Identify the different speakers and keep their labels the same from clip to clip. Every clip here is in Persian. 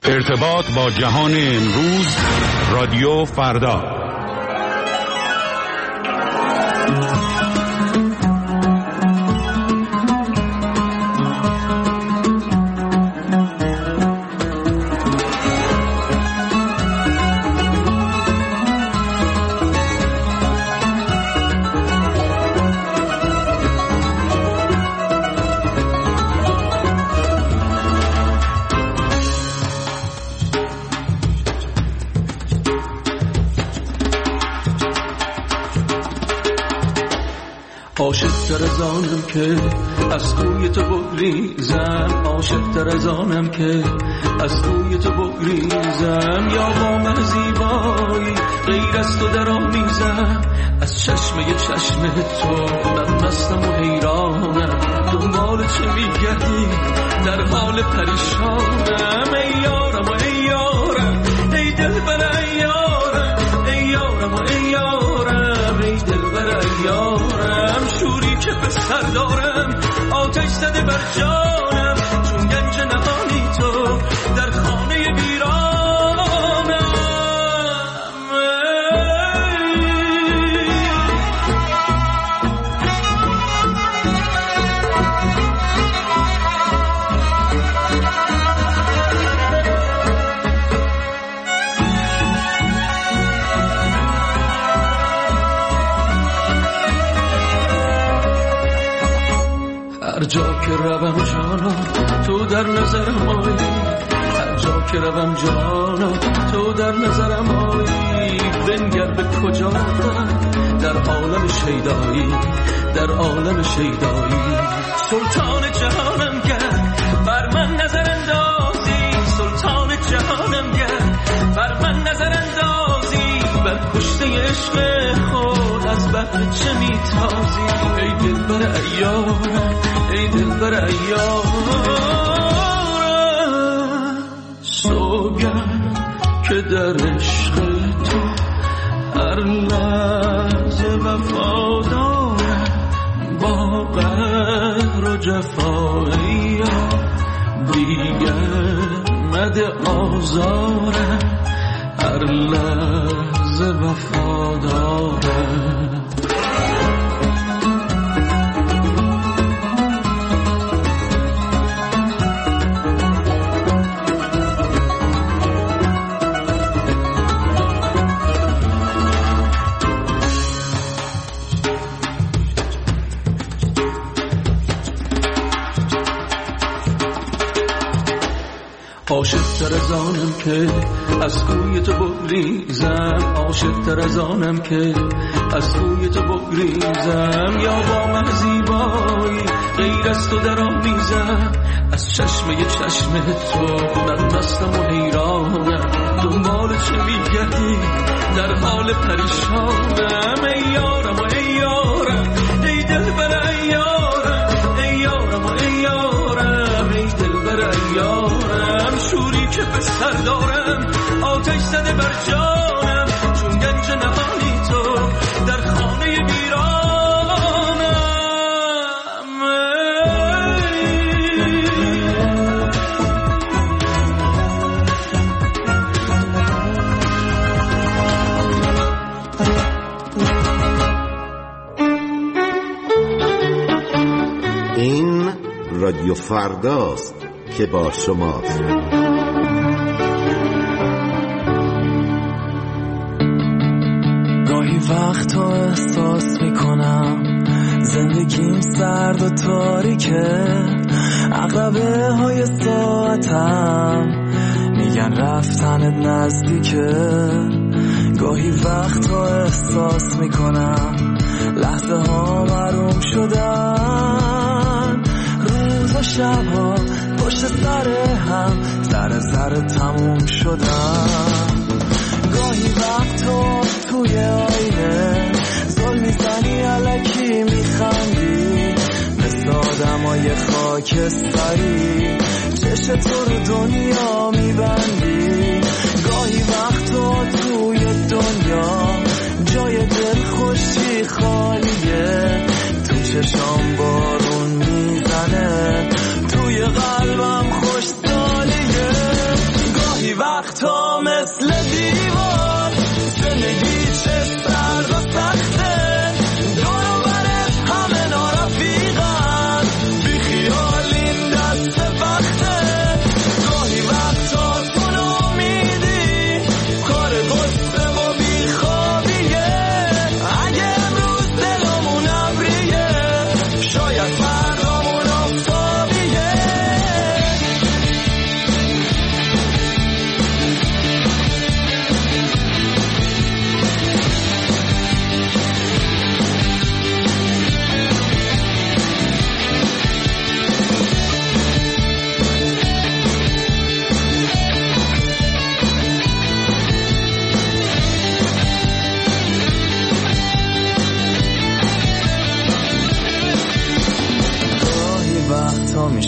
Speaker 1: ارتباط با جهان امروز، رادیو فردا.
Speaker 2: عاشق‌تر از آنم که از کوی تو بگریزم، عاشق‌تر از آنم که از کوی تو بگریزم، یا با من زیبایی غیر از تو در آمیزم، از چشمه چشم تو من مستم و حیرانم، دنبال چه میگردی در حال پریشانم، ای یارم و ای یارم، ای دلبر ای یارم، ای یارم و ای یارم، ای دلبر ای یارم، شوری که به سر دارم آتش زده بر جانم، چون گنج نهانی تو در خانه ویرانم. هر جا که روم جانا تو در نظرم آیی، هر جا که روم جانا تو در نظرم آیی، بنگر به کجا در عالم شیدایی، در عالم شیدایی، سلطان جهانم گر بر من نظر اندازی، سلطان جهانم گر بر من نظر اندازی، بر کشته عشق خود از بحر چه میتازی، ای دلبر ایارم، ای دلبر ایارم، سوگند که در عشق تو هر لحظه وفادارم، با قهر و جفایی دیگر مده آزارم، هر لحظه وفادارم. عاشق‌تر از آنم که از کوی تو بگریزم، عاشق‌تر از آنم که از کوی تو بگریزم، یا با من زیبایی غیر از تو در آمیزم، از چشمه چشم تو من مستم و حیرانم، دنبال چه میگردی در حال پریشانم، ای یارم و ای یارم، ای دلبر ای یارم، ای یارم و ای یارم، ای دلبر ای یارم، شوری که به سر دارم آتش زده بر جانم، چون گنج نهانی تو در خانه ویرانم.
Speaker 3: این رادیو فرداست که با شماست.
Speaker 4: گاهی وقتا احساس میکنم زندگیم سرد و تاریکه، عقربه های ساعتم میگن رفتنت نزدیکه، گاهی وقتا احساس میکنم لحظه ها محروم شدن، روز و شبها پشت سر هم ذره ذره تموم شدن، گاهی وقتا توی آینه زل میزنی الکی میخندی، مثل آدمای خاکستری چش تو رو دنیا میبندی، گاهی وقتا توی دنیا جای دل خوشی خالیه، تو چشام بارون میزنه، توی قلبم خوش سالیه، گاهی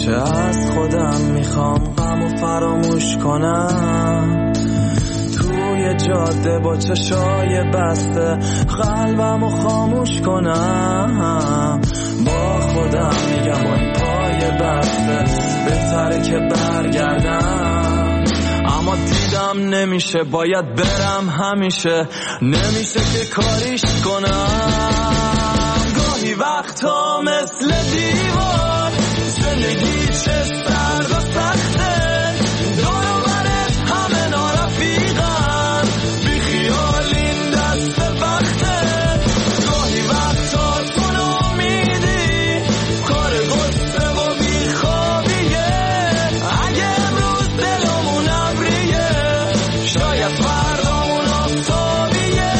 Speaker 4: که از خودم میخوام غمو فراموش کنم. توی جاده با چشای بسته قلبمو خاموش کنم. با خودم میگم با این پای بسته بهتره که برگردم. اما دیدم نمیشه، باید برم همیشه، نمیشه که کاریش کنم. گاهی وقتا مثل دیوار زندگی چه سرد و سخته، دور و برت همه نارفیقن، بی خیال این دست وقته. گاهی وقتا تو نامیدی کار غصه و بی خوابیه. اگه امروز دلمون ابریه شاید فردامون آفتابیه.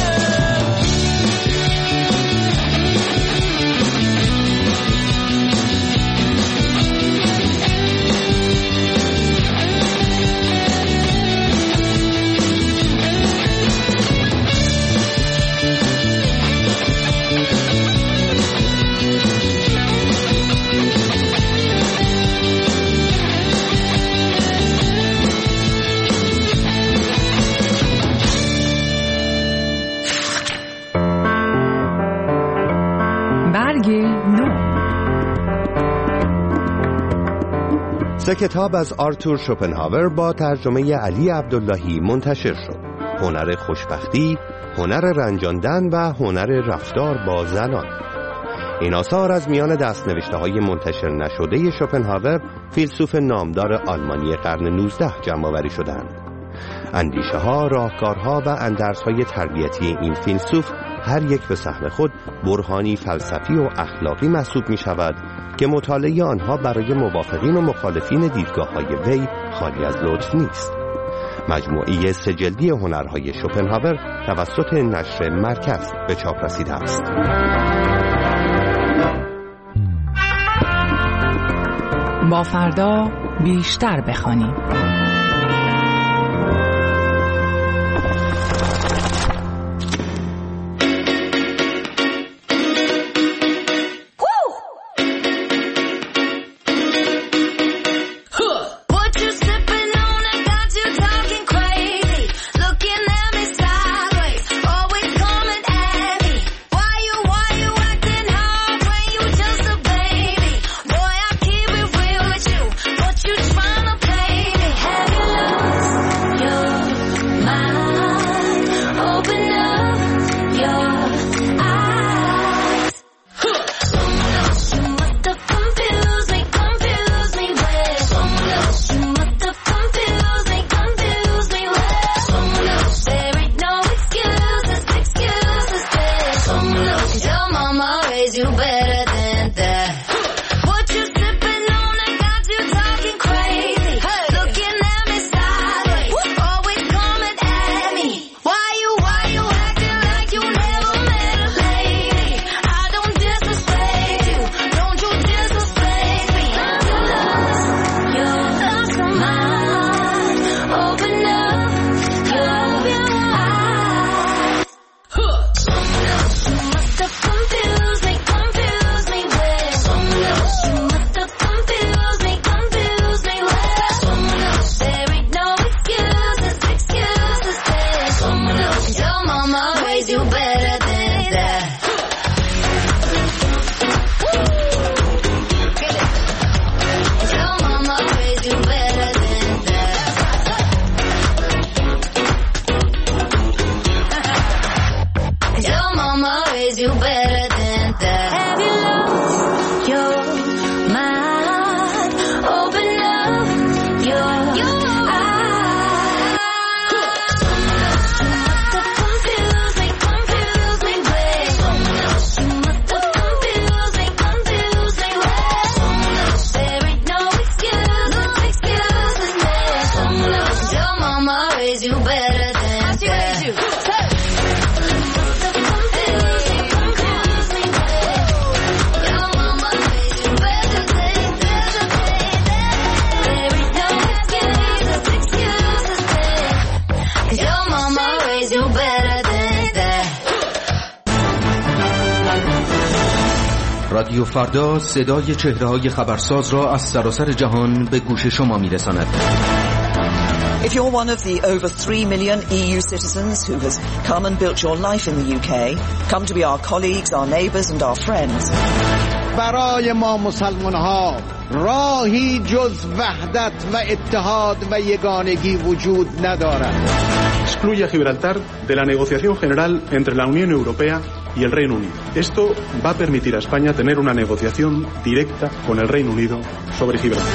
Speaker 5: سه کتاب از آرتور شوپنهاور با ترجمه علی عبداللهی منتشر شد. هنر خوشبختی، هنر رنجاندن و هنر رفتار با زنان. این آثار از میان دست‌نوشته‌های منتشر نشده شوپنهاور، فیلسوف نامدار آلمانی قرن 19 جمع‌آوری شدند. اندیشه‌ها، راهکارها و اندرس‌های تربیتی این فیلسوف هر یک به سهم خود برهانی فلسفی و اخلاقی محسوب می‌شود که مطالعه آنها برای موافقین و مخالفین دیدگاه‌های وی خالی از لطف نیست. مجموعه 3 جلدی هنرهای شوپنهاور توسط نشر مرکز به چاپ رسیده است.
Speaker 6: با فردا بیشتر بخوانیم.
Speaker 7: Hey رادیو فردا صدای چهره‌های خبرساز را از سراسر جهان به گوش شما می‌رساند.
Speaker 8: If you're one of the over 3 million EU citizens who has come and built your life in the UK, come to be our colleagues, our neighbours and our friends.
Speaker 9: برای ما مسلمان‌ها راهی جز وحدت و اتحاد و یگانگی وجود ندارد.
Speaker 10: Excluye a Gibraltar de la negociación general entre la Unión Europea y el Reino Unido. Esto va a permitir a España tener una negociación directa con el Reino Unido sobre Gibraltar.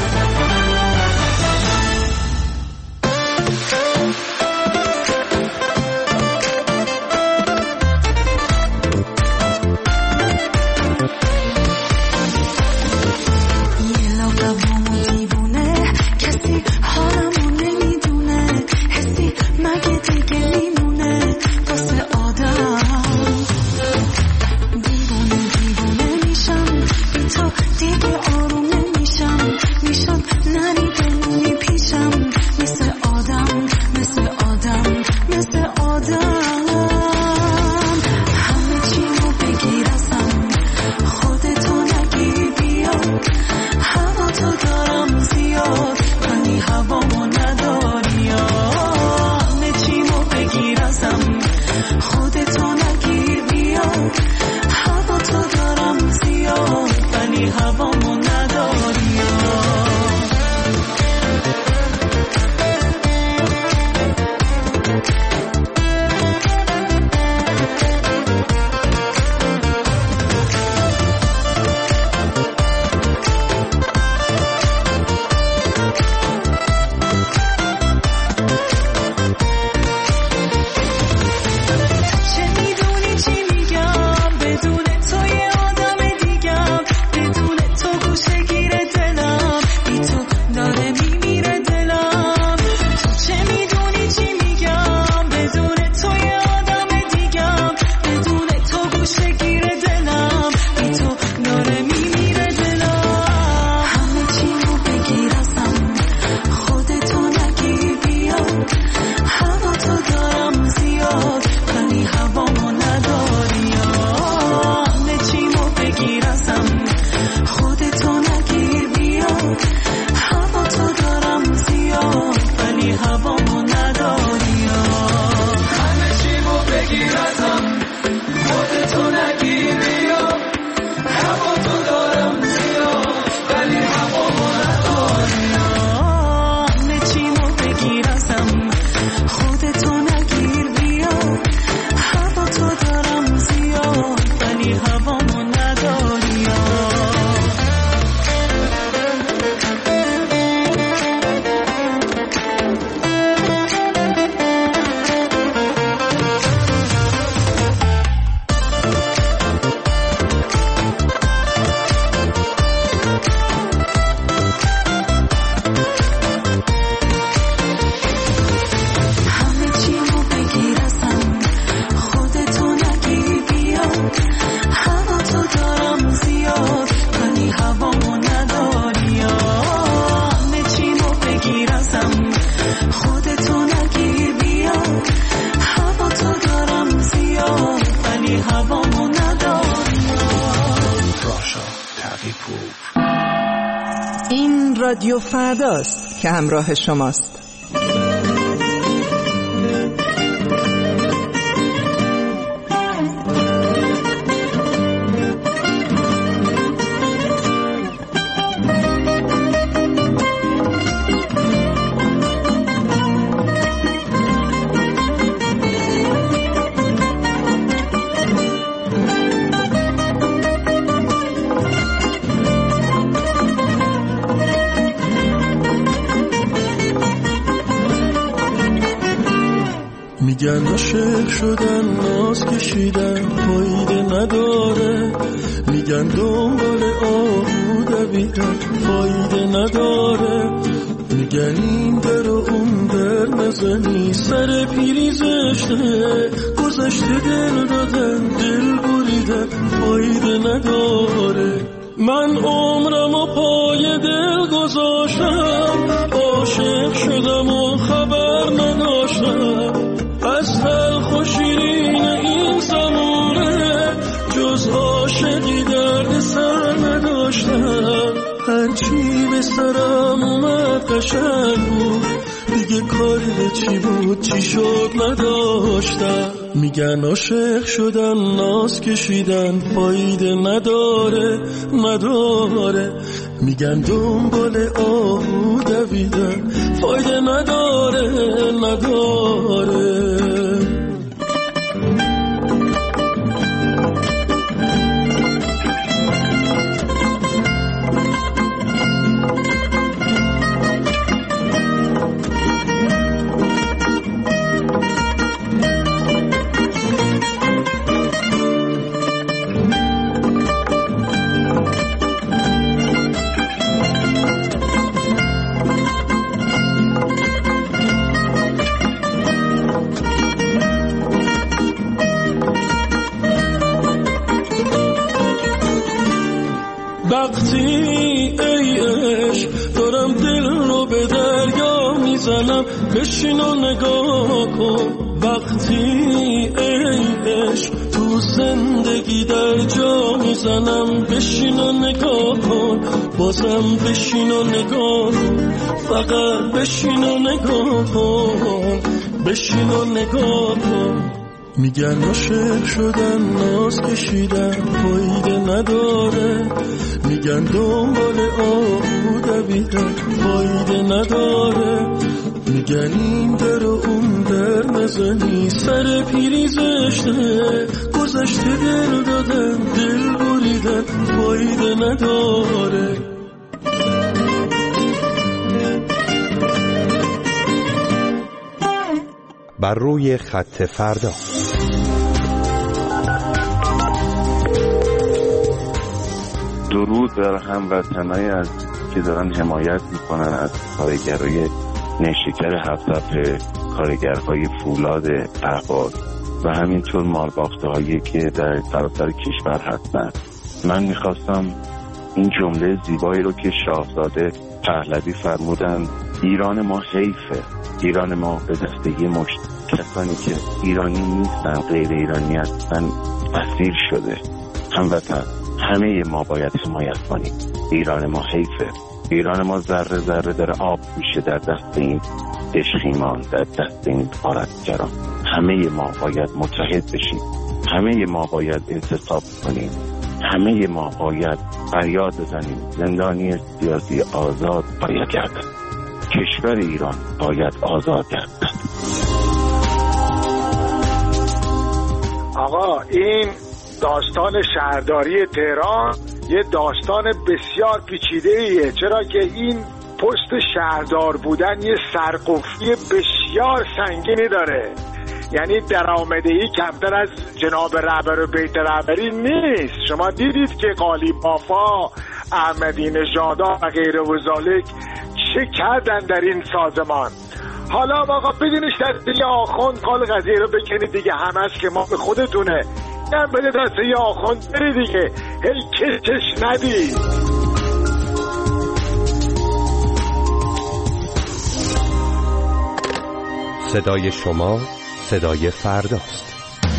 Speaker 6: این رادیو فرداست که همراه شماست.
Speaker 2: میگن عاشق شدن ناز کشیدن فایده نداره، میگن دنبال آهو دویدن فایده نداره، میگن این در و اون در نزنی سر پیری زشته، گذشته دل دادن دل بریدن فایده نداره. من عمرم و پای دل گذاشتم، عاشق شدم و خبر نداشتم از تلخ و شیرین این زمونه، جز عاشقی درد سر قشنگ بود، دیگه کاری چی بود چی شد نداشتم. میگن عاشق شدن ناز کشیدن فایده نداره نداره، میگن دنبال آهو دویدن فایده نداره نداره. وقتی ای عشق دارم دل رو به دریا میزنم بشین و نگاه کن. وقتی ای عشق تو زندگی در جا میزنم بشین و نگاه کن. بازم بشین و نگاه کن، فقط بشین و نگاه کن، بشین و نگاه کن. میگن عاشق شدن ناز کشیدن فایده نداره، میگن دنبال آهو دویدن فایده نداره، میگن این در و اون در نزنی سر پیری زشته، گذشته دل دادن دل بریدن فایده نداره.
Speaker 5: بر روی خط فردا.
Speaker 11: درود بر هموطنای از که دارن حمایت میکنن از کارگرای نیشکر هفت‌صفحه، کارگرهای فولاد اهواز و همینطور مالبافته هایی که در سراسر کشور هستن. من میخواستم این جمله زیبایی رو که شاهزاده پهلوی فرمودن، ایران ما حیفه، ایران ما به دستگی کسانی که ایرانی نیستن غیر ایرانی هستن اسیر شده. هموطن همه ما باید حمایت کنیم. ایران ما حیفه، ایران ما ذره ذره در آب میشه در دست این دشخیمان، در دست این غارتگران. همه ما باید متحد بشیم، همه ما باید انتصاب کنیم، همه ما باید فریاد بزنیم زندانی سیاسی آزاد باید گردد، کشور ایران باید آزاد گردد.
Speaker 12: آقا این داستان شهرداری تهران یه داستان بسیار پیچیده‌ایه، چرا که این پست شهردار بودن یه سرقفلی بسیار سنگینی داره. یعنی درآمده‌ای کمتر از جناب رهبر و بیت رهبری نیست. شما دیدید که قالی بافا، احمدی نژادا و غیره و ذالک چه کردن در این سازمان. حالا آقا بدینش دست یه آخوند قال قضیه رو بکنید دیگه، همش که ما به خودتونه. نه بده دست یه آخوند بری دیگه، هی کش ندی.
Speaker 5: صدای شما صدای فرداست.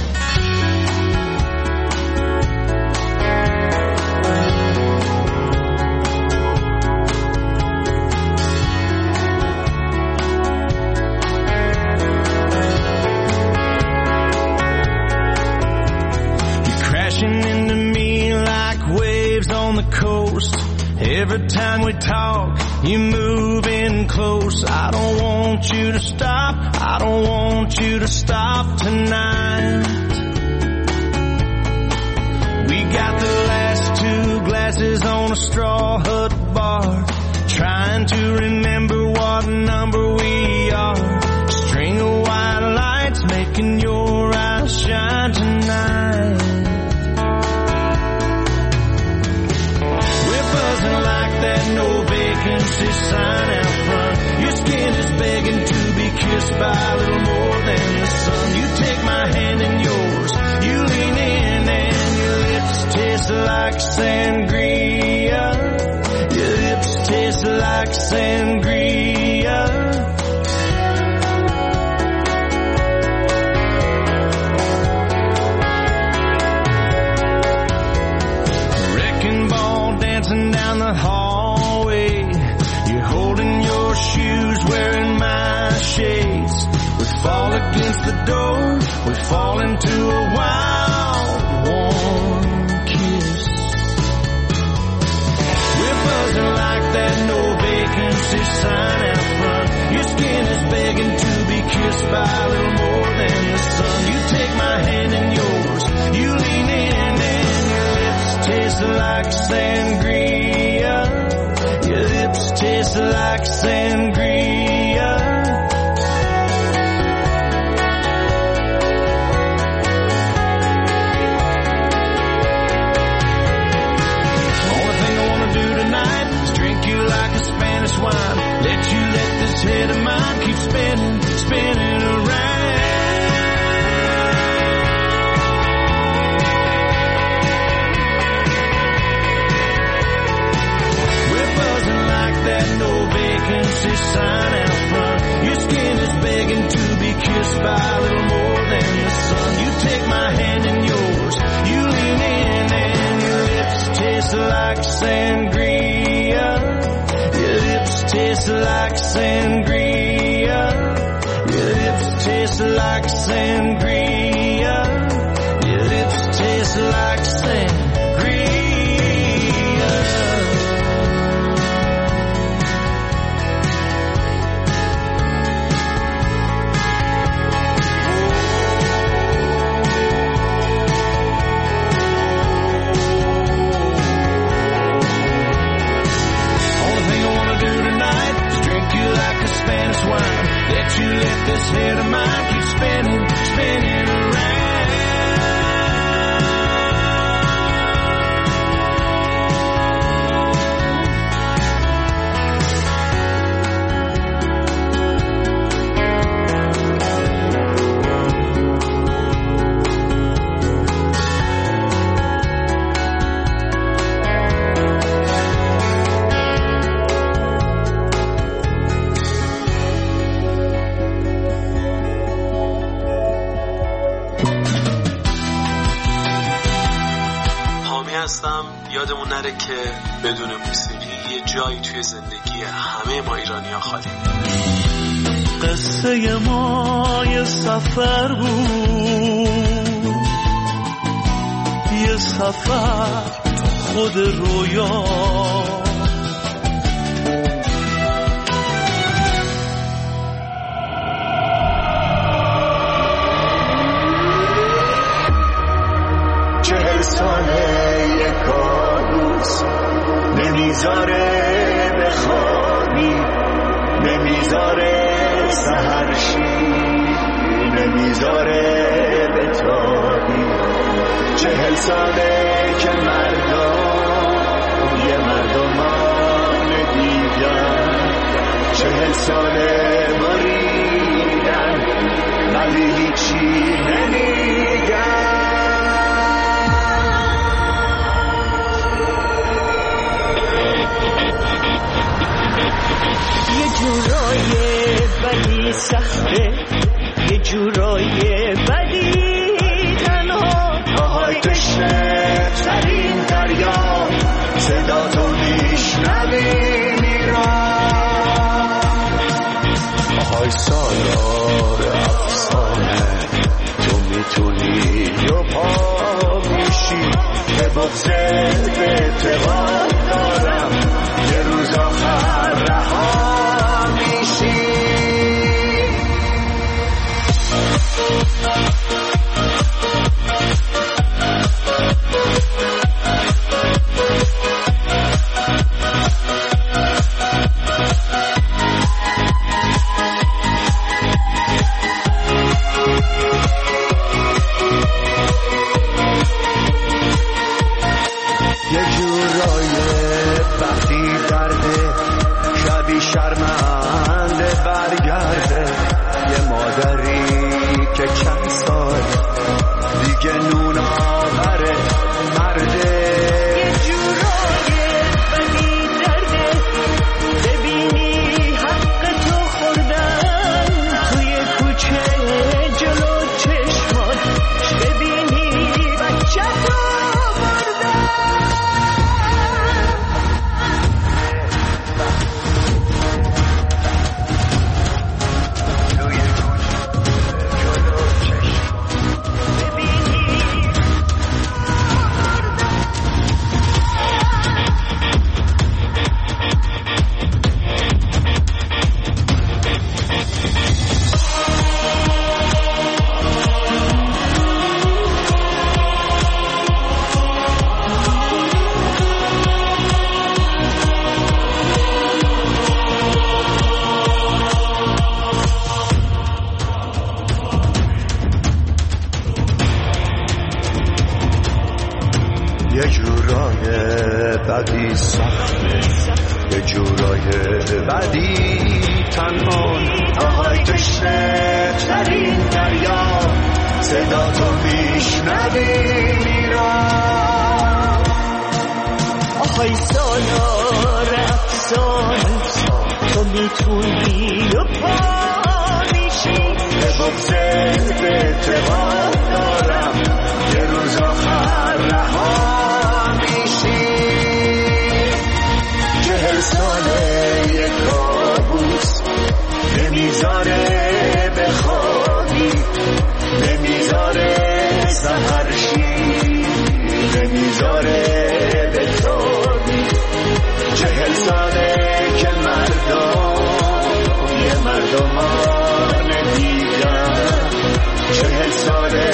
Speaker 13: Every time we talk, you move in close. I don't want you to stop. I don't want you to stop tonight. We got the last two glasses on a straw hut bar, trying to remember what number we are. String of white lights making your eyes shine tonight. That no vacancy sign out front. Your skin is begging to be kissed by a little more than the sun. You take my hand in yours, you lean in and your lips taste like sangria. Your lips taste like sangria. Wrecking ball dancing down the hall. You're holding your shoe against the door, we fall into a wild, warm kiss. We're buzzing like that no vacancy sign out front. Your skin is begging to be kissed by a little more than the sun. You take my hand in yours, you lean in and your lips taste like sangria. Your lips taste like sangria. Only thing I wanna do tonight is drink you like a Spanish wine. Let you let this head of mine keep spinning, spinning around. We're buzzing like that no vacancy sign out front. Your skin is begging to be kissed by a little more than the sun. You take my hand in yours, you lean in and your lips taste like sangria. Your lips taste like sangria. Your lips taste like sangria. Your lips taste like sangria. Spanish wine. Let you let this head of mine keep spinning, spinning around.
Speaker 14: یادمون نره که بدون موسیقی یه جایی توی زندگی همه ما ایرانی‌ها خالی.
Speaker 2: قصه ما یه سفر بود، یه سفر خود رویا.
Speaker 13: نمیذاره بخوابی، نمیذاره سحرشی، نمیذاره بتابی. 40 ساله که مردم یه مردمان دیگر، 40 ساله باریدن ولی هیچی نمیگن.
Speaker 15: یه جورای بدی سخته، یه جورای بدی تنها.
Speaker 13: پاهای تشنه ترین دریا، صدا تو میشنوی میران. پاهای سالار افسانه، تو میتونی و پا میشی. به بغضت به اعتقاد دارم یه روز آخر رها میشی. یه جورای وقتی درده شبی شرمنده برگرده. یه مادری که چند سال دیگه نون آوره مرده.
Speaker 15: یه جورای بدی درده ببینی حق تو خوردن توی کوچه جلو چشمات، ببینی بچه تو راهی تویی و پا میشی. به بغضت به اعتقاد دارم یه روز آخر رها میشی. 40 ساله یک کابوس نمیذاره بخوابی، نمیذاره سحرشی، نمیذاره بتابی. 40 ساله که مردم یه مردمان دیگر، 40 ساله